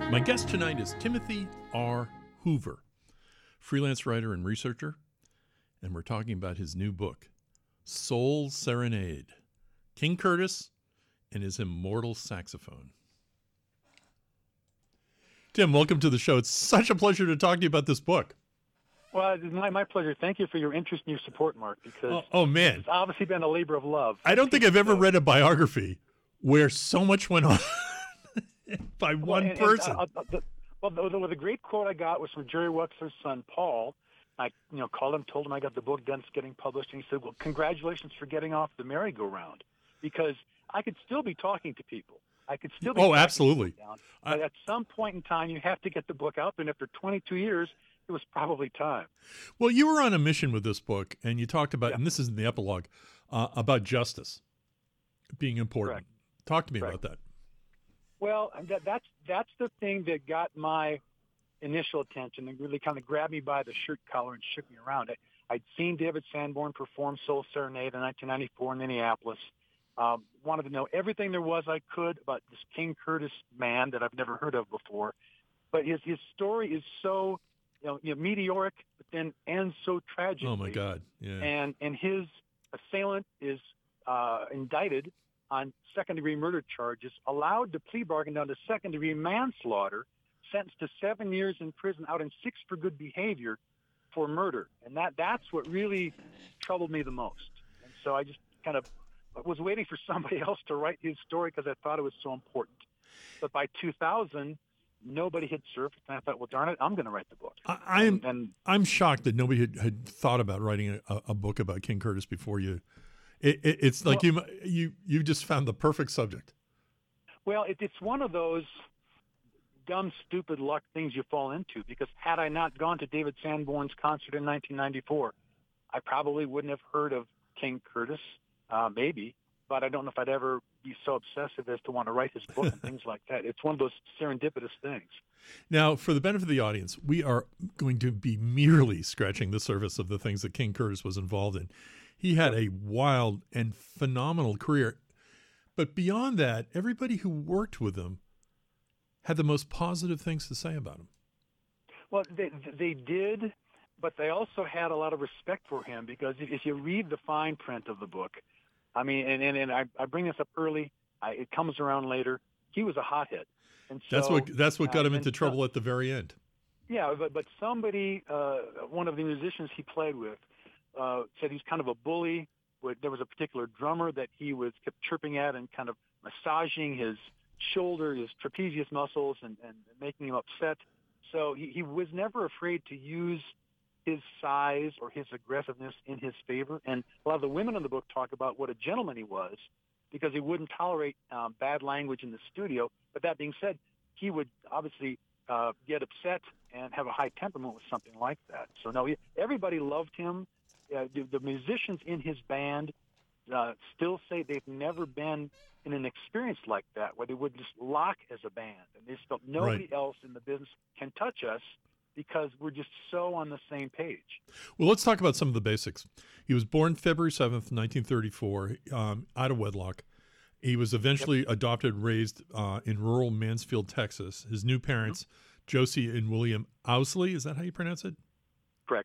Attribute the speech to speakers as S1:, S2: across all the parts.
S1: My guest tonight is Timothy R. Hoover, freelance writer and researcher, and we're talking about his new book, Soul Serenade, King Curtis and His Immortal Saxophone. Tim, welcome to the show. It's such a pleasure to talk to you about this book.
S2: Well, it's my pleasure. Thank you for your interest and your support, Mark, because
S1: man,
S2: it's obviously been a labor of love.
S1: I don't think I've ever read a biography where so much went on by one person.
S2: The great quote I got was from Jerry Wexler's son, Paul. I called him, told him I got the book done, it's getting published, and he said, well, congratulations for getting off the merry-go-round, because I could still be talking to people. I could still be
S1: absolutely.
S2: Down, but at some point in time, you have to get the book out, and after 22 years, it was probably time.
S1: Well, you were on a mission with this book, and you talked about, and this is in the epilogue, about justice being important.
S2: Correct.
S1: Talk to me about that.
S2: Well, that's the thing that got my initial attention and really kind of grabbed me by the shirt collar and shook me around. I'd seen David Sanborn perform Soul Serenade in 1994 in Minneapolis. Wanted to know everything there was I could about this King Curtis man that I've never heard of before. But his story is so meteoric, but then ends so tragically.
S1: Oh my God! Yeah.
S2: And his assailant is indicted on second-degree murder charges, allowed to plea bargain down to second-degree manslaughter, sentenced to 7 years in prison, out in 6 for good behavior for murder. And that's what really troubled me the most. And so I just kind of was waiting for somebody else to write his story because I thought it was so important. But by 2000, nobody had surfaced, and I thought, well, darn it, I'm going to write the book.
S1: I'm shocked that nobody had thought about writing a book about King Curtis before you. It's like you just found the perfect subject.
S2: Well, it's one of those dumb, stupid luck things you fall into, because had I not gone to David Sanborn's concert in 1994, I probably wouldn't have heard of King Curtis, maybe, but I don't know if I'd ever be so obsessive as to want to write his book and things like that. It's one of those serendipitous things.
S1: Now, for the benefit of the audience, we are going to be merely scratching the surface of the things that King Curtis was involved in. He had a wild and phenomenal career. But beyond that, everybody who worked with him had the most positive things to say about him.
S2: Well, they did, but they also had a lot of respect for him, because if you read the fine print of the book, I mean, and I bring this up early, it comes around later, he was a hothead. And so,
S1: that's what got him into trouble at the very end.
S2: Yeah, but somebody, one of the musicians he played with, said he's kind of a bully. There was a particular drummer that he kept chirping at and kind of massaging his shoulder, his trapezius muscles, and making him upset. So he was never afraid to use his size or his aggressiveness in his favor. And a lot of the women in the book talk about what a gentleman he was, because he wouldn't tolerate bad language in the studio. But that being said, he would obviously get upset and have a high temperament with something like that. So no, everybody loved him. The musicians in his band still say they've never been in an experience like that, where they would just lock as a band. And they just felt nobody else in the business can touch us, because we're just so on the same page.
S1: Well, let's talk about some of the basics. He was born February 7th, 1934, out of wedlock. He was eventually adopted and raised in rural Mansfield, Texas. His new parents, Josie and William Owsley, is that how you pronounce it?
S2: Correct.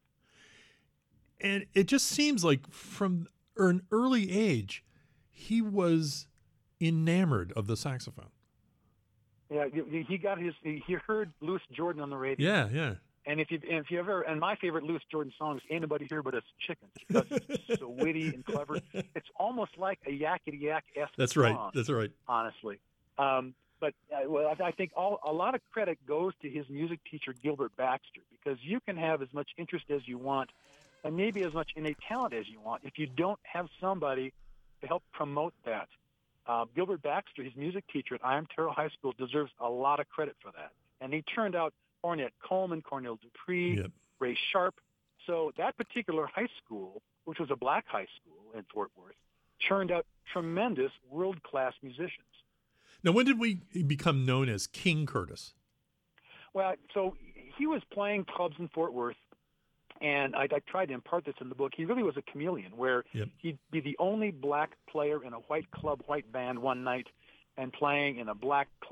S1: And it just seems like from an early age, he was enamored of the saxophone.
S2: Yeah, he heard Louis Jordan on the radio.
S1: Yeah.
S2: And if you ever, and my favorite Louis Jordan song is "Ain't Nobody Here But Us Chickens," because it's so witty and clever. It's almost like a yakety yak-esque song.
S1: That's right.
S2: Honestly, but I think a lot of credit goes to his music teacher Gilbert Baxter, because you can have as much interest as you want, and maybe as much innate talent as you want, if you don't have somebody to help promote that. Gilbert Baxter, his music teacher at I.M. Terrell High School, deserves a lot of credit for that. And he turned out Ornette Coleman, Cornell Dupree, Ray Sharp. So that particular high school, which was a black high school in Fort Worth, turned out tremendous world-class musicians.
S1: Now, when did we become known as King Curtis?
S2: Well, so he was playing clubs in Fort Worth, and I tried to impart this in the book. He really was a chameleon, where he'd be the only black player in a white club, white band one night, and playing in a black club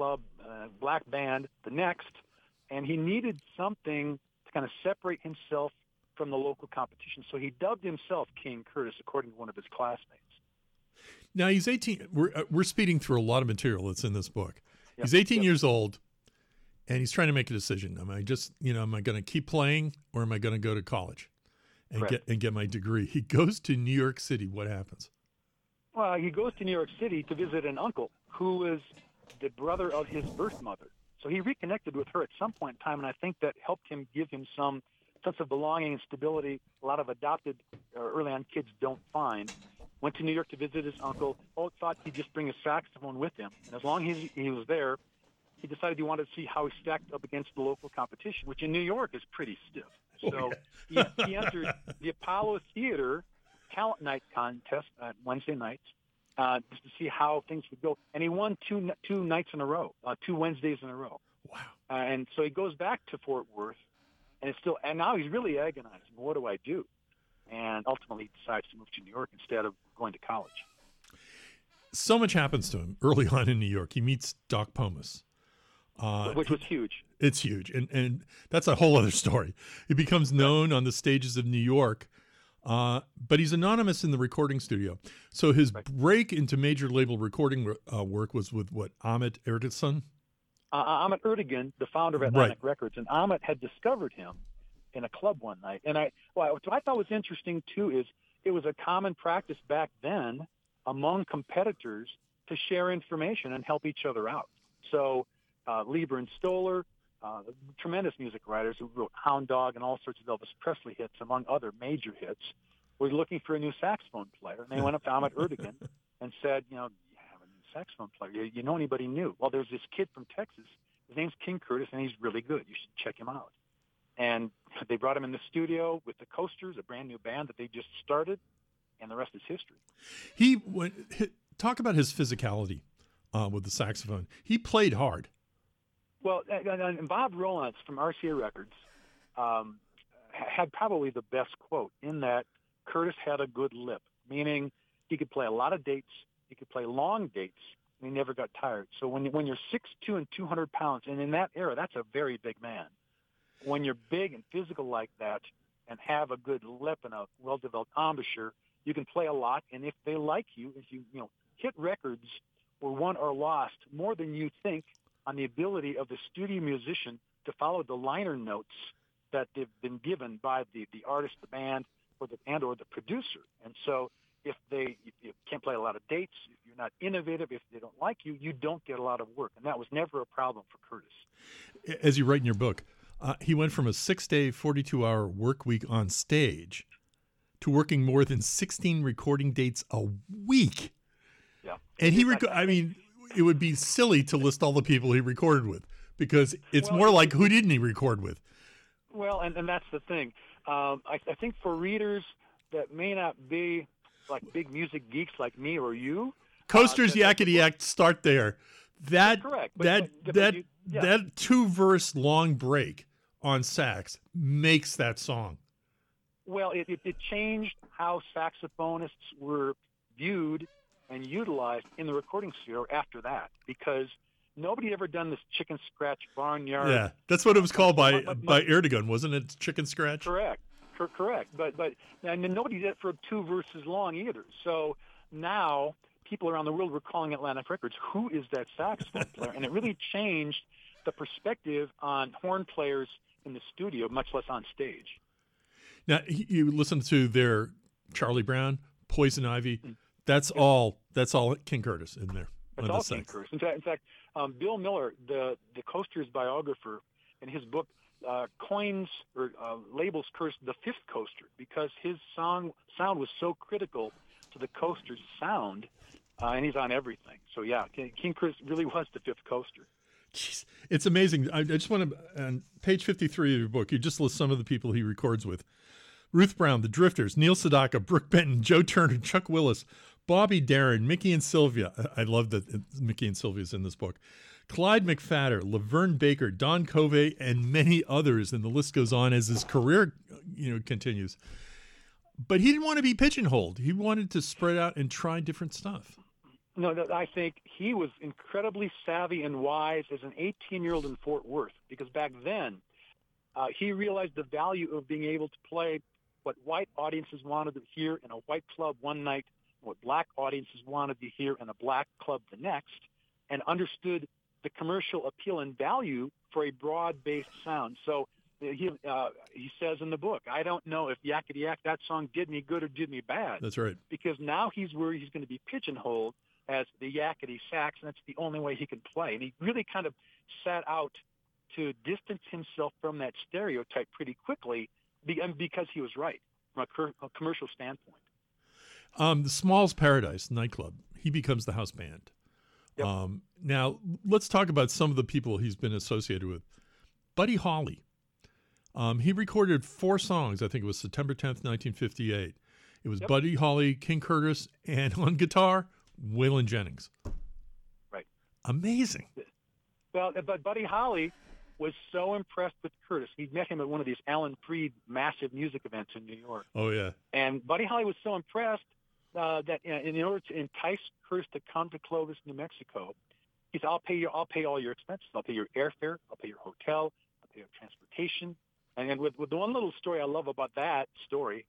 S2: black band the next, and he needed something to kind of separate himself from the local competition. So he dubbed himself King Curtis, according to one of his classmates.
S1: Now he's 18. We're speeding through a lot of material that's in this book.
S2: Yep.
S1: He's 18 years old, and he's trying to make a decision. Am I going to keep playing, or am I going to go to college and get my degree? He goes to New York City. What happens?
S2: Well, he goes to New York City to visit an uncle who was the brother of his birth mother. So he reconnected with her at some point in time, and I think that helped him give him some sense of belonging and stability a lot of adopted early on kids don't find. Went to New York to visit his uncle. Thought he'd just bring a saxophone with him. And as long as he was there, he decided he wanted to see how he stacked up against the local competition, which in New York is pretty stiff. So he entered the Apollo Theater Talent Night contest on Wednesday nights just to see how things would go. And he won two nights in a row, 2 Wednesdays in a row.
S1: Wow.
S2: And so he goes back to Fort Worth, and now he's really agonizing. What do I do? And ultimately he decides to move to New York instead of going to college.
S1: So much happens to him early on in New York. He meets Doc Pomus.
S2: Which was huge.
S1: It's huge. And that's a whole other story. He becomes known on the stages of New York, but he's anonymous in the recording studio. So his break into major label recording work was with Ahmet Ertegun?
S2: Ahmet Ertegun, the founder of Atlantic Records. And Ahmet had discovered him in a club one night. And what I thought was interesting, too, is it was a common practice back then among competitors to share information and help each other out. So Lieber and Stoller, tremendous music writers who wrote Hound Dog and all sorts of Elvis Presley hits, among other major hits, were looking for a new saxophone player. And they went up to Ahmet Ertegun and said, you have a new saxophone player. You know anybody new? Well, there's this kid from Texas. His name's King Curtis, and he's really good. You should check him out. And they brought him in the studio with the Coasters, a brand new band that they just started, and the rest is history. Talk about his physicality
S1: with the saxophone. He played hard.
S2: Well, and Bob Rowlands from RCA Records had probably the best quote in that Curtis had a good lip, meaning he could play a lot of dates, he could play long dates, and he never got tired. So when you're 6'2" and 200 pounds, and in that era, that's a very big man. When you're big and physical like that and have a good lip and a well-developed embouchure, you can play a lot. And if they like you, if you hit records were won or lost more than you think on the ability of the studio musician to follow the liner notes that they've been given by the artist, the band, or the producer. And so if you can't play a lot of dates, if you're not innovative, if they don't like you, you don't get a lot of work. And that was never a problem for Curtis.
S1: As you write in your book, he went from a 6-day, 42-hour work week on stage to working more than 16 recording dates a week.
S2: Yeah.
S1: And it would be silly to list all the people he recorded with, because it's more like, who didn't he record with?
S2: Well, and that's the thing. I think for readers that may not be like big music geeks like me or you.
S1: Coasters, Yakety Yak, start there. That 2-verse long break on sax makes that song.
S2: Well, it changed how saxophonists were viewed and utilized in the recording studio after that, because nobody had ever done this chicken scratch barnyard.
S1: Yeah, that's what it was called by Ertegun, wasn't it? Chicken scratch?
S2: Correct. But and nobody did it for 2 verses long either. So now people around the world were calling Atlantic Records, who is that saxophone player? And it really changed the perspective on horn players in the studio, much less on stage.
S1: Now, you listen to their Charlie Brown, Poison Ivy. That's all King Curtis in there.
S2: That's all King Curtis. In fact, Bill Miller, the Coasters biographer, in his book, coins or labels Curtis the fifth coaster, because his sound was so critical to the Coasters' sound, and he's on everything. So, yeah, King Curtis really was the fifth coaster.
S1: Jeez, it's amazing. I just want to, on page 53 of your book, you just list some of the people he records with. Ruth Brown, The Drifters, Neil Sedaka, Brooke Benton, Joe Turner, Chuck Willis, Bobby Darin, Mickey and Sylvia. I love that Mickey and Sylvia's in this book. Clyde McPhatter, Laverne Baker, Don Covey, and many others, and the list goes on as his career continues. But he didn't want to be pigeonholed. He wanted to spread out and try different stuff.
S2: No, I think he was incredibly savvy and wise as an 18-year-old in Fort Worth, because back then he realized the value of being able to play what white audiences wanted to hear in a white club one night, what black audiences wanted to hear in a black club the next, and understood the commercial appeal and value for a broad-based sound. So he says in the book, I don't know if Yakety Yak, that song did me good or did me bad.
S1: That's right.
S2: Because now he's worried he's going to be pigeonholed as the Yakety Sax, and that's the only way he can play. And he really kind of set out to distance himself from that stereotype pretty quickly, because he was right from a commercial standpoint.
S1: The Small's Paradise nightclub, he becomes the house band.
S2: Yep.
S1: Now, let's talk about some of the people he's been associated with. Buddy Holly. He recorded 4 songs. I think it was September 10th, 1958. It was Buddy Holly, King Curtis, and on guitar, Waylon Jennings.
S2: Right.
S1: Amazing.
S2: Well, but Buddy Holly was so impressed with Curtis. He met him at one of these Alan Freed massive music events in New York.
S1: Oh, yeah.
S2: And Buddy Holly was so impressed that in order to entice Curtis to come to Clovis, New Mexico, he said, I'll pay all your expenses. I'll pay your airfare. I'll pay your hotel. I'll pay your transportation. And with the one little story I love about that story,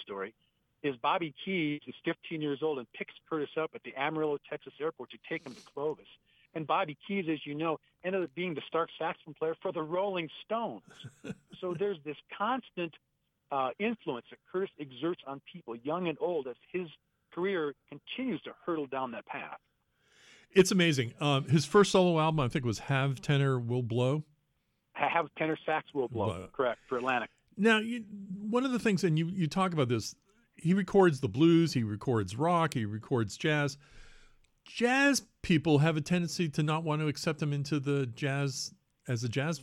S2: is Bobby Keys is 15 years old and picks Curtis up at the Amarillo, Texas airport to take him to Clovis. And Bobby Keys, as you know, ended up being the star saxophone player for the Rolling Stones. So there's this constant influence that Curtis exerts on people, young and old, as his career continues to hurtle down that path.
S1: It's amazing. His first solo album, I think, was Have Tenor Will Blow.
S2: Have Tenor Sax Will Blow, correct, for Atlantic.
S1: Now, one of the things, and you talk about this, he records the blues, he records rock, he records jazz. Jazz people have a tendency to not want to accept him into the jazz as a jazz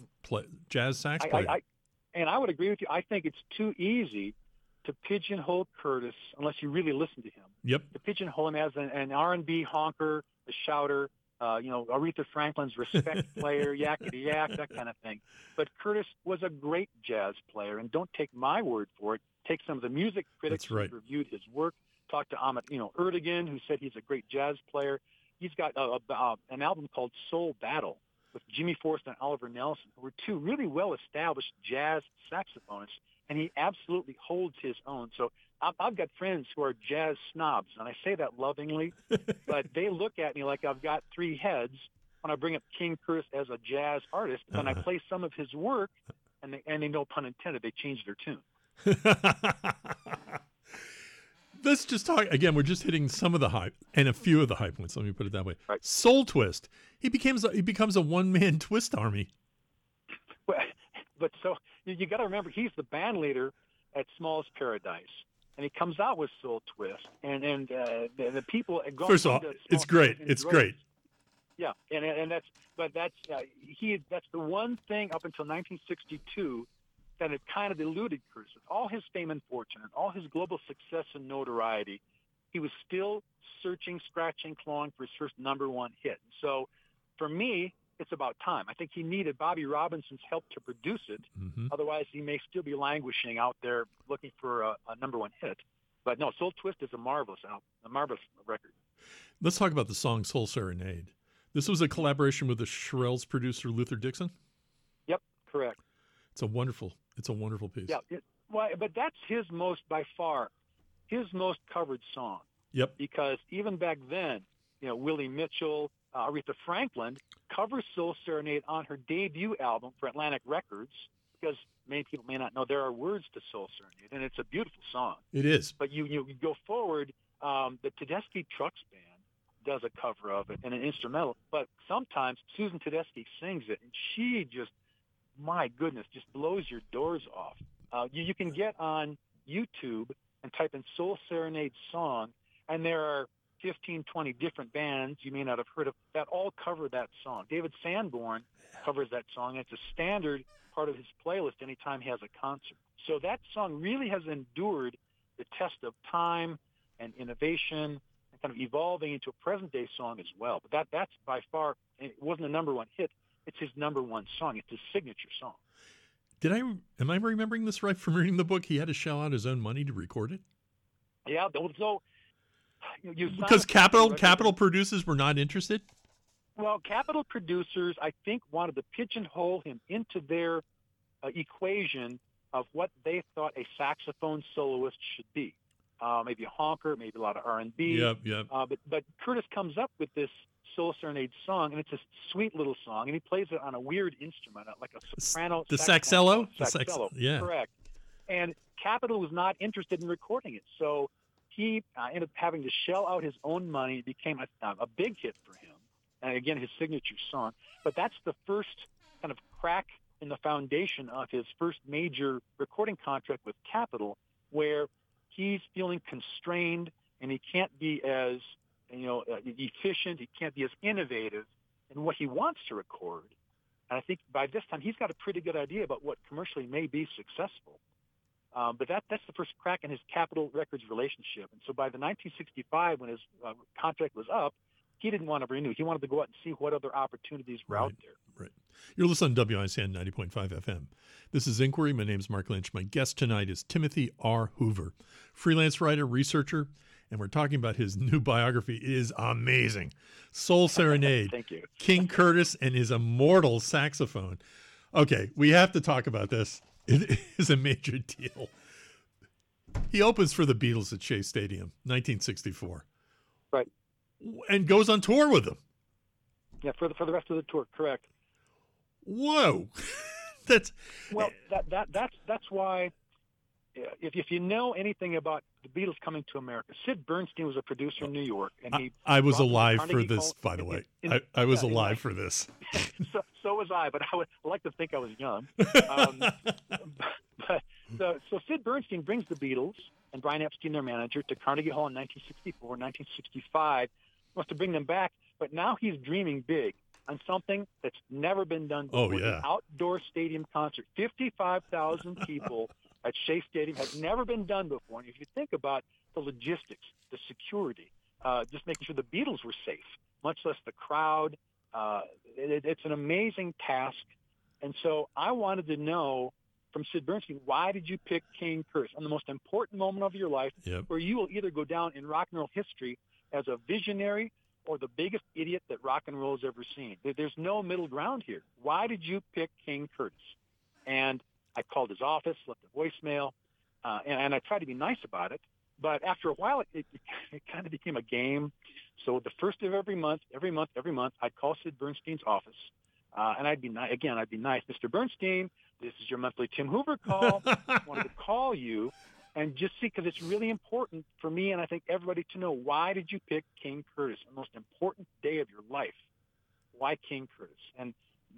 S1: sax player.
S2: And I would agree with you. I think it's too easy to pigeonhole Curtis unless you really listen to him.
S1: Yep.
S2: To pigeonhole him as an R&B honker, a shouter, Aretha Franklin's respect player, Yakety Yak, that kind of thing. But Curtis was a great jazz player, and don't take my word for it. Take some of the music critics who reviewed his work. Talk to Ahmet, Erdogan, who said he's a great jazz player. He's got an album called Soul Battle with Jimmy Forrest and Oliver Nelson, who were 2 really well-established jazz saxophonists, and he absolutely holds his own. So I've got friends who are jazz snobs, and I say that lovingly, but they look at me like I've got 3 heads when I bring up King Curtis as a jazz artist, and I play some of his work, and they, no pun intended, they change their tune.
S1: Let's just talk again. We're just hitting some of the hype and a few of the high points. Let me put it that way.
S2: Right.
S1: Soul Twist. He becomes a one-man twist army.
S2: But so you got to remember, he's the band leader at Small's Paradise, and he comes out with Soul Twist, and the people.
S1: First of all, it's great. It's great.
S2: Yeah, and that's the one thing up until 1962 that had kind of eluded Curtis. With all his fame and fortune and all his global success and notoriety, he was still searching, scratching, clawing for his first number 1 hit. So for me, it's about time. I think he needed Bobby Robinson's help to produce it. Mm-hmm. Otherwise, he may still be languishing out there looking for a number 1 hit. But no, Soul Twist is a marvelous album, a marvelous record.
S1: Let's talk about the song Soul Serenade. This was a collaboration with the Shirelles producer Luther Dixon?
S2: Yep, correct.
S1: It's a wonderful piece.
S2: Yeah, but that's by far his most covered song.
S1: Yep.
S2: Because even back then, Willie Mitchell, Aretha Franklin covered Soul Serenade on her debut album for Atlantic Records, because many people may not know there are words to Soul Serenade, and it's a beautiful song.
S1: It is.
S2: But you go forward, the Tedeschi Trucks Band does a cover of it and an instrumental, but sometimes Susan Tedeschi sings it, and she just, my goodness, just blows your doors off. You can get on YouTube and type in Soul Serenade song, and there are 15, 20 different bands you may not have heard of that all cover that song. David Sanborn covers that song. It's a standard part of his playlist anytime he has a concert. So that song really has endured the test of time and innovation and kind of evolving into a present-day song as well. But that's by far, it wasn't a number 1 hit. It's his number 1 song. It's his signature song.
S1: Am I remembering this right from reading the book? He had to shell out his own money to record it?
S2: Yeah. So You sign
S1: Because
S2: up for a record
S1: Capitol producers were not interested?
S2: Well, Capitol producers, I think, wanted to pigeonhole him into their equation of what they thought a saxophone soloist should be. Maybe a honker, maybe a lot of R&B.
S1: Yep.
S2: But Curtis comes up with this Soul Serenade song, and it's a sweet little song, and he plays it on a weird instrument, like a soprano.
S1: The saxello?
S2: Saxello,
S1: yeah.
S2: correct. And Capitol was not interested in recording it, so he ended up having to shell out his own money. It became a big hit for him, and again, his signature song. But that's the first kind of crack in the foundation of his first major recording contract with Capitol, where he's feeling constrained and he can't be as efficient. He can't be as innovative in what he wants to record. And I think by this time he's got a pretty good idea about what commercially may be successful. But that's the first crack in his Capitol Records relationship. And so by the 1965, when his contract was up, he didn't want to renew. He wanted to go out and see what other opportunities were out there.
S1: Right. You're listening to WICN 90.5 FM. This is Inquiry. My name is Mark Lynch. My guest tonight is Timothy R. Hoover, freelance writer, researcher, and we're talking about his new biography. It is amazing. Soul Serenade.
S2: Thank you.
S1: King Curtis and his immortal saxophone. Okay, we have to talk about this. It is a major deal. He opens for the Beatles at Shea Stadium, 1964.
S2: Right.
S1: And goes on tour with them.
S2: Yeah, for the rest of the tour, correct.
S1: Whoa. That's
S2: why if you know anything about the Beatles coming to America, Sid Bernstein was a producer in New York, and
S1: I was alive for this, by the way. I was alive for this.
S2: So was I, but I would like to think I was young. So Sid Bernstein brings the Beatles and Brian Epstein, their manager, to Carnegie Hall in 1964, 1965. Wants to bring them back, but now he's dreaming big on something that's never been done before.
S1: Oh, yeah.
S2: An outdoor stadium concert. 55,000 people at Shea Stadium has never been done before. And if you think about the logistics, the security, just making sure the Beatles were safe, much less the crowd, it's an amazing task. And so I wanted to know from Sid Bernstein, why did you pick King Curtis on the most important moment of your life, where you will either go down in rock and roll history as a visionary or the biggest idiot that rock and roll has ever seen? There's no middle ground here. Why did you pick King Curtis? And I called his office, left a voicemail, and I tried to be nice about it. But after a while, it kind of became a game. So the first of every month, I'd call Sid Bernstein's office, and I'd be nice. Mr. Bernstein, this is your monthly Tim Hoover call. I wanted to call you and just see, because it's really important for me and I think everybody to know, why did you pick King Curtis, the most important day of your life? Why King Curtis? And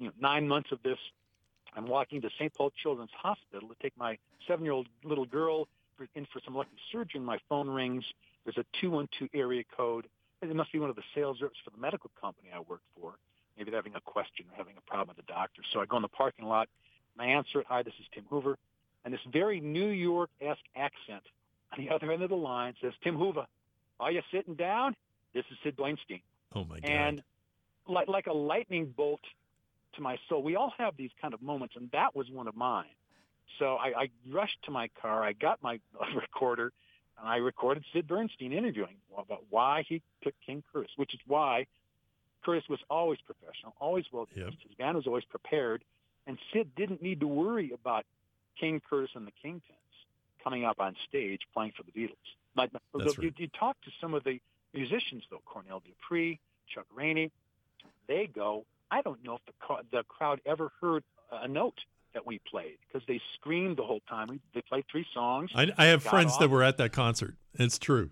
S2: 9 months of this, I'm walking to St. Paul Children's Hospital to take my 7-year-old little girl in for some elective surgery. My phone rings. There's a 212 area code. It must be one of the sales reps for the medical company I work for. Maybe they're having a question or having a problem with the doctor. So I go in the parking lot, and I answer it. Hi, this is Tim Hoover. And this very New York-esque accent on the other end of the line says, Tim Hoover, are you sitting down? This is Sid Bernstein.
S1: Oh, my God.
S2: And like a lightning bolt to my soul, we all have these kind of moments, and that was one of mine. So I rushed to my car. I got my recorder, and I recorded Sid Bernstein interviewing about why he picked King Curtis, which is why Curtis was always professional, always well-dressed.
S1: Yep.
S2: His band was always prepared, and Sid didn't need to worry about King Curtis and the Kingpins coming up on stage playing for the Beatles. But
S1: That's right.
S2: you talk to some of the musicians, though, Cornell Dupree, Chuck Rainey, they go, I don't know if the crowd ever heard a note that we played, because they screamed the whole time. They played 3 songs.
S1: I have friends that were at that concert. It's true.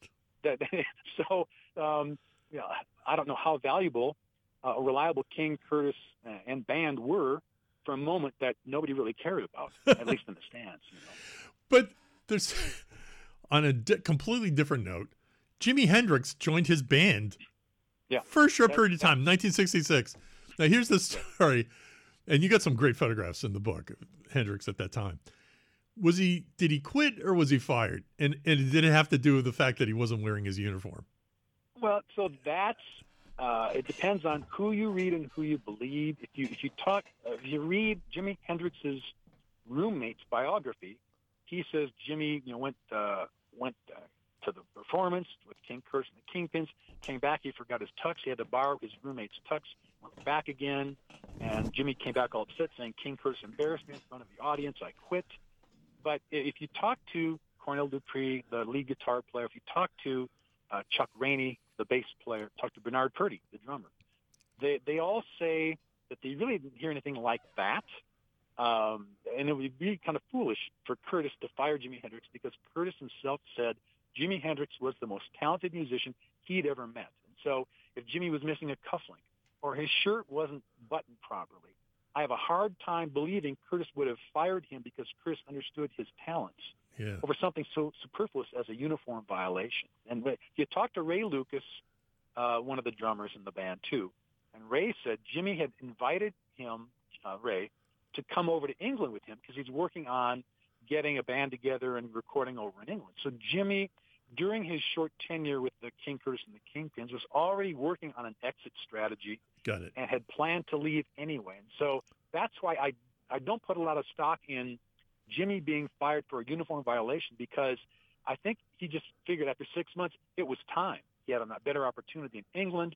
S2: So, I don't know how valuable a reliable King Curtis and band were for a moment that nobody really cared about, at least in the stands.
S1: But there's, on a completely different note, Jimi Hendrix joined his band for a short period of time, 1966. Now, here's the story, and you got some great photographs in the book of Hendrix at that time. Did he quit or was he fired? And did it have to do with the fact that he wasn't wearing his uniform?
S2: Well, so that's it depends on who you read and who you believe. If you read Jimi Hendrix's roommate's biography, he says Jimmy went to the performance with King Curtis and the Kingpins. Came back, he forgot his tux. He had to borrow his roommate's tux. Went back again, and Jimmy came back all upset, saying, King Curtis embarrassed me in front of the audience. I quit. But if you talk to Cornell Dupree, the lead guitar player, if you talk to Chuck Rainey, the bass player, talk to Bernard Purdie, the drummer, they all say that they really didn't hear anything like that. And it would be kind of foolish for Curtis to fire Jimi Hendrix, because Curtis himself said Jimi Hendrix was the most talented musician he'd ever met. And so if Jimmy was missing a cufflink or his shirt wasn't buttoned properly, I have a hard time believing Curtis would have fired him, because Curtis understood his talents over something so superfluous as a uniform violation. And you talked to Ray Lucas, one of the drummers in the band too, and Ray said Jimmy had invited him, Ray, to come over to England with him because he's working on getting a band together and recording over in England. So Jimmy, during his short tenure with the King Curtis and the Kingpins, was already working on an exit strategy.
S1: Got it.
S2: And had planned to leave anyway. And so that's why I don't put a lot of stock in Jimmy being fired for a uniform violation, because I think he just figured after 6 months it was time. He had a better opportunity in England.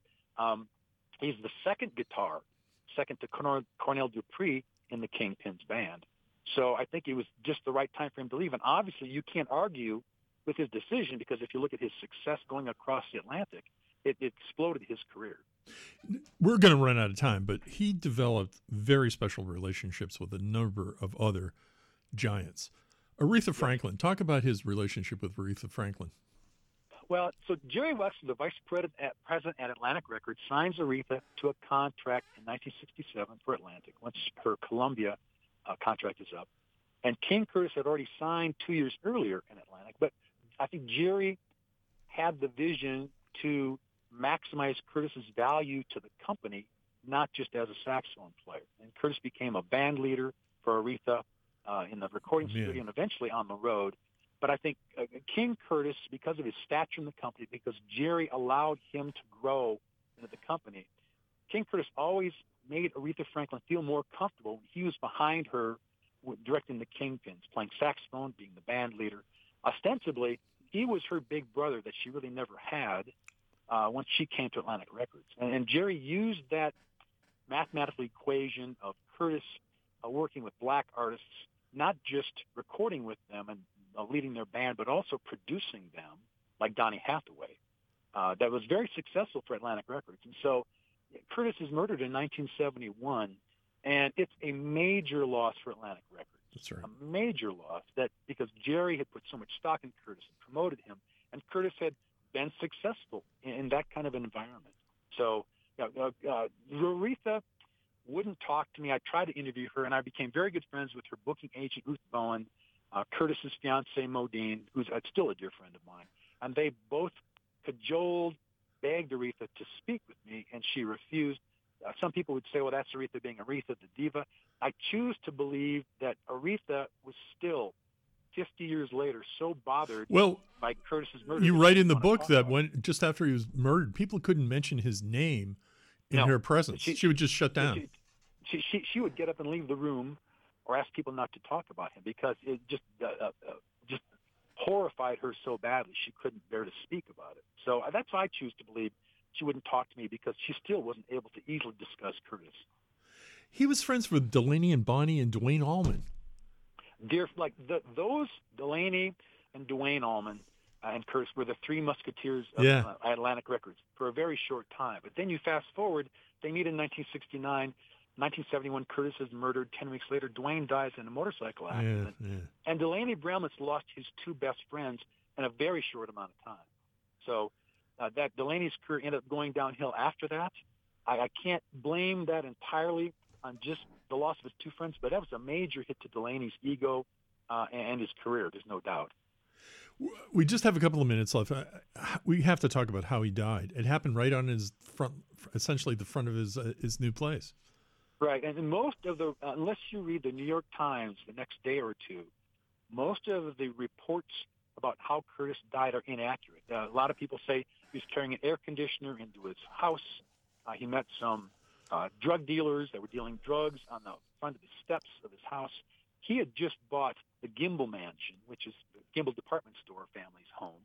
S2: He's the second guitar, second to Cornell Dupree in the Kingpins band. So I think it was just the right time for him to leave. And obviously you can't argue with his decision, because if you look at his success going across the Atlantic, it exploded his career.
S1: We're going to run out of time, but he developed very special relationships with a number of other giants. Aretha Franklin, talk about his relationship with Aretha Franklin.
S2: Well, so Jerry Wexler, the vice president at Atlantic Records, signs Aretha to a contract in 1967 for Atlantic once her Columbia contract is up. And King Curtis had already signed 2 years earlier in Atlantic. But I think Jerry had the vision to maximize Curtis's value to the company, not just as a saxophone player. And Curtis became a band leader for Aretha in the recording studio and eventually on the road. But I think King Curtis, because of his stature in the company, because Jerry allowed him to grow into the company, King Curtis always made Aretha Franklin feel more comfortable when he was behind her directing the Kingpins, playing saxophone, being the band leader. Ostensibly, he was her big brother that she really never had once she came to Atlantic Records. And Jerry used that mathematical equation of Curtis working with black artists, not just recording with them and leading their band, but also producing them, like Donny Hathaway. That was very successful for Atlantic Records. And so Curtis is murdered in 1971, and it's a major loss for Atlantic Records.
S1: That's right.
S2: A major loss, that because Jerry had put so much stock in Curtis and promoted him, and Curtis had been successful in that kind of environment. So Aretha wouldn't talk to me. I tried to interview her, and I became very good friends with her booking agent, Ruth Bowen, Curtis's fiancée, Modine, who's still a dear friend of mine. And they both cajoled, begged Aretha to speak with me, and she refused. Some people would say, well, that's Aretha being Aretha, the diva. I choose to believe that Aretha was still, 50 years later, so bothered by Curtis's murder.
S1: You write in the book that when just after he was murdered, people couldn't mention his name in her presence. She would just shut down.
S2: She would get up and leave the room or ask people not to talk about him because it just horrified her so badly she couldn't bear to speak about it. So that's why I choose to believe she wouldn't talk to me, because she still wasn't able to easily discuss Curtis.
S1: He was friends with Delaney and Bonnie and Duane Allman.
S2: Those Delaney and Duane Allman and Curtis were the three musketeers of Atlantic Records for a very short time. But then you fast forward, they meet in 1969. 1971, Curtis is murdered. 10 weeks later, Duane dies in a motorcycle accident. And Delaney Bramlett lost his two best friends in a very short amount of time. So that Delaney's career ended up going downhill after that. I can't blame that entirely on just the loss of his two friends, but that was a major hit to Delaney's ego and his career, there's no doubt.
S1: We just have a couple of minutes left. We have to talk about how he died. It happened right on his front, essentially the front of his new place.
S2: Right, and most of the, unless you read the New York Times the next day or two, most of the reports about how Curtis died are inaccurate. A lot of people say he was carrying an air conditioner into his house. He met some drug dealers that were dealing drugs on the front of the steps of his house. He had just bought the Gimbel Mansion, which is the Gimbel department store family's home,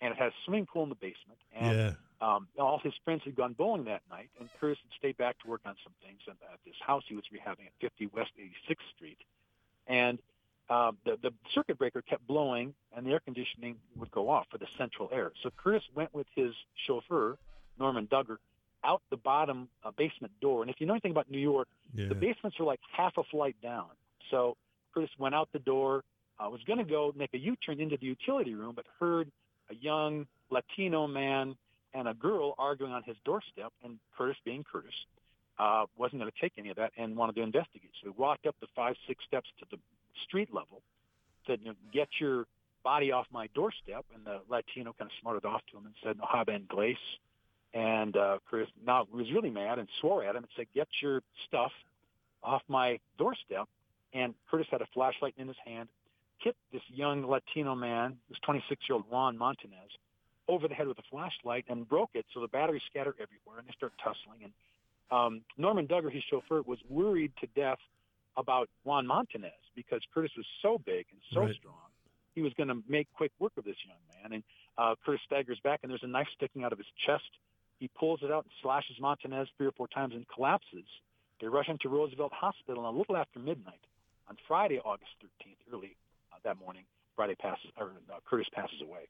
S2: and it had a swimming pool in the basement. And
S1: Yeah.
S2: all his friends had gone bowling that night, and Curtis had stayed back to work on some things at this house he was rehabbing at 50 West 86th Street. And the circuit breaker kept blowing, and the air conditioning would go off for the central air. So Curtis went with his chauffeur, Norman Duggar, out the bottom basement door. And if you know anything about New York, the basements are like half a flight down. So Curtis went out the door, was going to go make a U-turn into the utility room, but heard a young Latino man and a girl arguing on his doorstep, and Curtis, being Curtis, wasn't going to take any of that and wanted to investigate. So he walked up the 5-6 steps to the street level, said, get your body off my doorstep, and the Latino kind of smarted off to him and said, no haba en inglés. And Curtis now was really mad and swore at him and said, get your stuff off my doorstep. And Curtis had a flashlight in his hand, hit this young Latino man, this 26-year-old Juan Montanez, over the head with a flashlight and broke it, so the batteries scattered everywhere, and they started tussling. And Norman Duggar, his chauffeur, was worried to death about Juan Montanez because Curtis was so big and so strong. He was going to make quick work of this young man. And Curtis staggers back, and there's a knife sticking out of his chest. He pulls it out and slashes Montanez 3 or 4 times and collapses. They rush him to Roosevelt Hospital, and a little after midnight on Friday, August 13th, early that morning, Curtis passes away.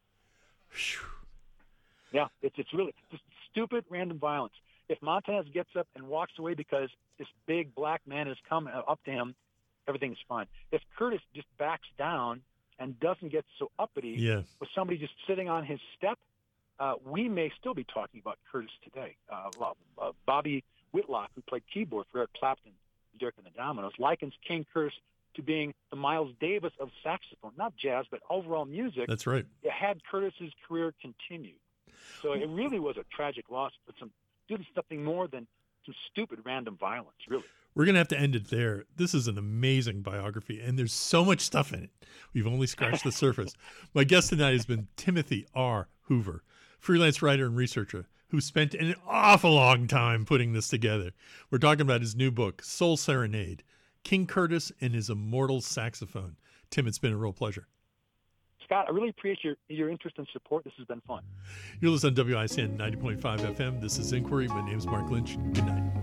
S2: Yeah, it's really just stupid random violence. If Montanez gets up and walks away because this big black man has come up to him, everything's fine. If Curtis just backs down and doesn't get so uppity with somebody just sitting on his step, we may still be talking about Curtis today. Bobby Whitlock, who played keyboard for Eric Clapton, Dirk and the Dominoes, likens King Curtis to being the Miles Davis of saxophone, not jazz, but overall music.
S1: That's right.
S2: It had Curtis's career continued. So it really was a tragic loss, but did something more than some stupid random violence, really.
S1: We're going to have to end it there. This is an amazing biography, and there's so much stuff in it. We've only scratched the surface. My guest tonight has been Timothy R. Hoover, freelance writer and researcher who spent an awful long time putting this together. We're talking about his new book, Soul Serenade, King Curtis and His Immortal Saxophone. Tim, it's been a real pleasure.
S2: Scott, I really appreciate your interest and support. This has been fun.
S1: You're listening to WICN 90.5 FM. This is Inquiry. My name's Mark Lynch. Good night.